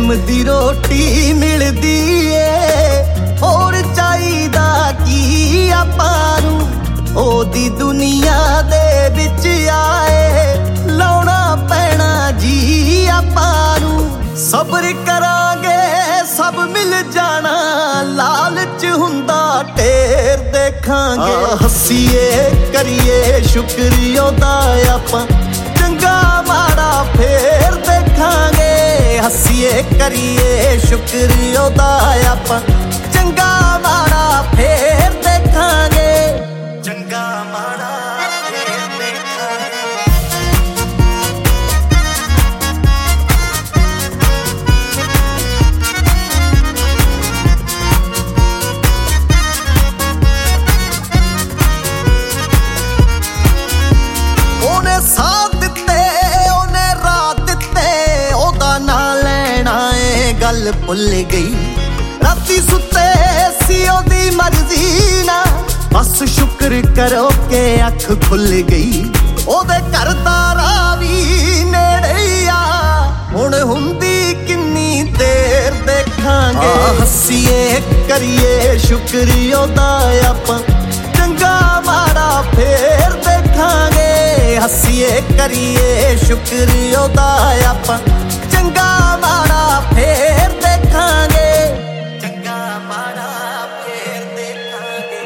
time ਦੀ ਰੋਟੀ ਮਿਲਦੀ ਏ ਹੋਰ ਚਾਹੀਦਾ ਕੀ ਆਪਾਂ ਨੂੰ ਉਹਦੀ ਦੁਨੀਆ ਦੇ ਵਿੱਚ ਆਏ ਲਾਉਣਾ ਪੈਣਾ ਜੀ ਆਪਾਂ ਨੂੰ ਸਬਰ ਕਰਾਂਗੇ ਸਭ ਮਿਲ ਜਾਣਾ ਲਾਲਚ ਹੁੰਦਾ ਢੇਰ ਦੇਖਾਂਗੇ ਹੱਸੀਏ ਕਰੀਏ ਸ਼ੁਕਰ ਉਹਦਾ ਆਪਾਂ ਚੰਗਾ ਮਾੜਾ ਫੇਰ ਦੇਖਾਂਗੇ ਹੱਸੀਏ ਕਰੀਏ ਸ਼ੁਕਰ ਉਹਦਾ ਆਪਾਂ ਚੰਗਾ ਮਾੜਾ ਫੇਰ ਦੇਖਾਂਗੇ ਚੰਗਾ ਮਾੜਾ ਫੇਰ ਦੇਖਾਂਗੇ ਉਹਨੇ ਸਾਥ ਦਿੱਤੇ ਉਹਨੇ ਰਾਤ ਦਿੱਤੇ ਉਹਦਾ ਨਾਂ ਲੈਣਾ ਏ ਗੱਲ ਭੁੱਲ ਗਈ ਰਾਤੀ ਸੁੱਤੇ ਸੀ ਉਹਦੀ ਮਰਜ਼ੀ ਨਾ ਬਸ ਸ਼ੁਕਰ ਕਰੋ ਕਿ ਅੱਖ ਖੁੱਲ ਗਈ ਉਹਦੇ ਘਰ ਦਾ ਰਾਹ ਵੀ ਨੇੜੇ ਆ ਹੁਣ ਹੁੰਦੀ ਕਿੰਨੀ ਦੇਰ ਦੇਖਾਂਗੇ ਹੱਸੀਏ ਕਰੀਏ ਸ਼ੁਕਰ ਉਹਦਾ ਆਪਾਂ ਚੰਗਾ ਮਾੜਾ ਫੇਰ ਦੇਖਾਂਗੇ ਹੱਸੀਏ ਕਰੀਏ ਸ਼ੁਕਰ ਉਹਦਾ ਆਪਾਂ ਚੰਗਾ ਮਾੜਾ ਫੇਰ ਦੇਖਾਂਗੇ ਚੰਗਾ ਮਾੜਾ ਫੇਰ ਦੇਖਾਂਗੇ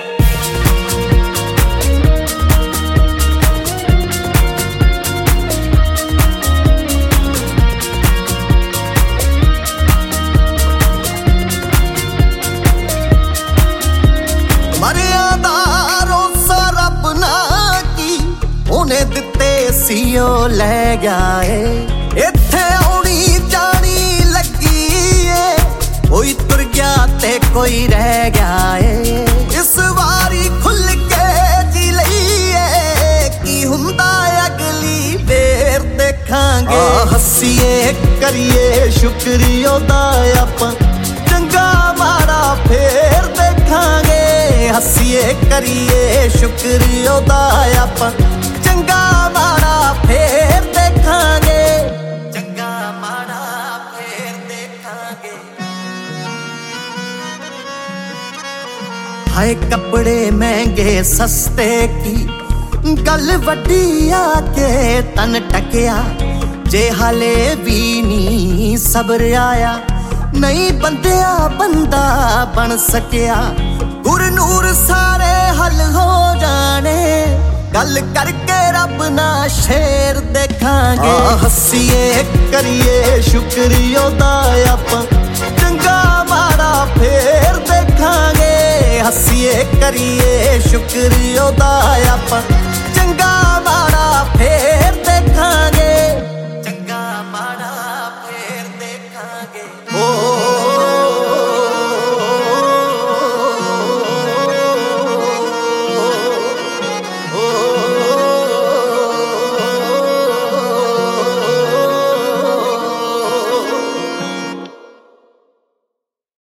ਮਰਿਆ ਦਾ ਰੋਸਾ ਰੱਬ ਨਾ ਕੀ ਉਹਨੇ ਦਿੱਤੇ ਸੀ ਉਹ ਲੈ ਗਿਆ ਏ ਇੱਥੇ ਆਉਣੀ ਜਾਣੀ ਲੱਗੀ ਏ ਕੋਈ ਤੁਰ ਗਿਆ ਤੇ ਕੋਈ ਰਹਿ ਗਿਆ ਏ ਇਸ ਵਾਰੀ ਖੁੱਲ ਕੇ ਜੀ ਲਈਏ ਕੀ ਹੁੰਦਾ ਅਗਲੀ ਵੇਰ ਦੇਖਾਂਗੇ ਹੱਸੀਏ ਕਰੀਏ ਸ਼ੁਕਰ ਉਹਦਾ ਆਪਾਂ ਚੰਗਾ ਮਾੜਾ ਫੇਰ ਦੇਖਾਂਗੇ ਹੱਸੀਏ ਕਰੀਏ ਸ਼ੁਕਰ ਉਹਦਾ ਆਪਾਂ ਚੰਗਾ ਮਾੜਾ ਫੇਰ ਦੇਖਾਂਗੇ ਚੰਗਾ ਮਾੜਾ ਫੇਰ ਦੇਖਾਂਗੇ ਹਾਏ ਕੱਪੜੇ ਮਹਿੰਗੇ ਸਸਤੇ ਕੀ ਗੱਲ ਵੱਡੀ ਆ ਕੇ ਤਨ ਟਕਿਆ ਜੇ ਹਾਲੇ ਵੀ ਨਹੀਂ ਸਬਰ ਆਇਆ ਨਹੀਂ ਬੰਦਿਆ ਬੰਦਾ ਬਣ ਸਕਿਆ ਗੁਰਨੂਰ ਸਾਰੇ ਹੱਲ ਹੋ ਜਾਣੇ ਗੱਲ ਕਰਕੇ ਰੱਬ ਨਾਲ ਸ਼ੇਰ ਦੇਖਾਂਗੇ ਹੱਸੀਏ ਕਰੀਏ ਸ਼ੁਕਰ ਉਹਦਾ ਆਪਾਂ ਚੰਗਾ ਮਾੜਾ ਫੇਰ ਦੇਖਾਂਗੇ ਹੱਸੀਏ ਕਰੀਏ ਸ਼ੁਕਰ ਉਹਦਾ ਆਪਾਂ